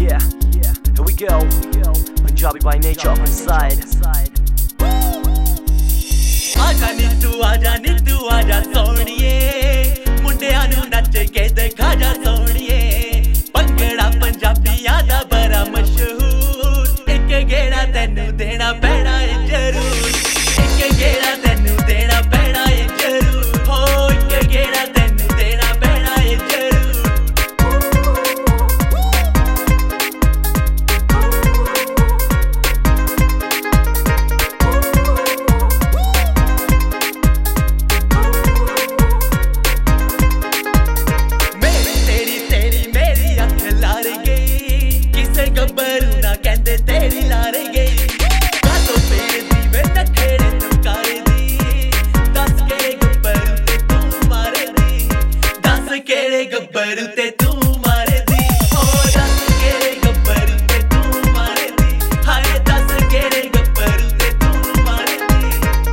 Yeah, here we go. Punjabi by nature up inside. आजा नीतू आजा सोनिए मुंडियां नू नच के दिखा जा सोनिए भंगड़ा पंजाबियां दा बड़ा मशहूर एक गेड़ा तैनू देना पैना है जरूर एक गेड़ा तैनू देना पैना है जरूर हो एक गेड़ा तैनू देना पैना है जरूर गब्बरू ना कहंदे तेरी लारे गई कातो पेड़ दी वे नखेड़े तुमकारे दी दस केड़े गब्बरू ते तू मारे दी दस केड़े गब्बरू ते तू मारे दी ओ दस केड़े गब्बरू ते तू मारे दी हाय दस केड़े गब्बरू ते तू मारे दी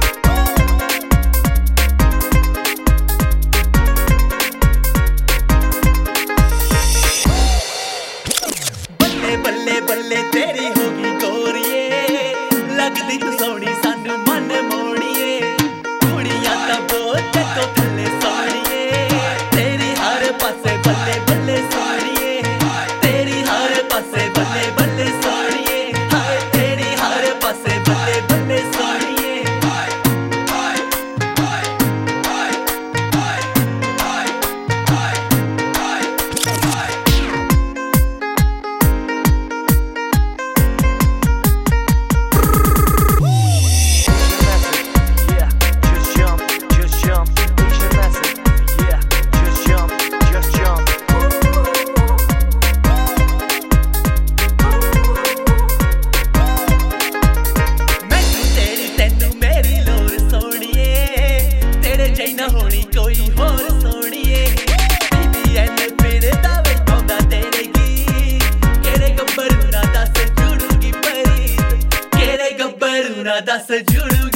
बल्ले बल्ले बल्ले तेरी होगी गोरिए लगदी तू सोहनी सानू मन मोड़िए कुड़ियां तां बहुत तो थल्ले सोहणिए तेरी हर पासे बल्ले बल्ले सोहणिए तेरी हर पासे बल्ले बल्ले सोहणिए हाय तेरी हर पासे बल्ले बल्ले सोहणिए ना होनी कोई होर सोनिए BBN फिरदा वे पाउंदा तेरे गी केड़े गब्बरू ना दस जुड़ूगी परीत केड़े गब्बरू ना दस जुड़ूगी